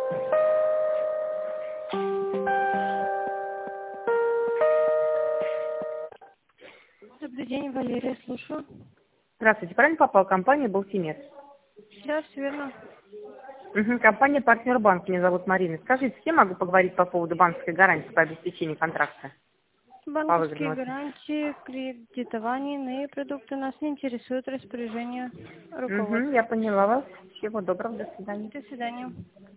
Добрый день, Валерия, слушаю. Здравствуйте, правильно попал? Компания «Болтимет». Да, все верно. Компания «Партнер Банк», меня зовут Марина. Скажите, с кем могу поговорить по поводу банковской гарантии по обеспечению контракта? По Банковские выгодному. гарантии, кредитование, иные продукты нас не интересуют, распоряжение руководства. Я поняла вас. Всего доброго, до свидания. До свидания.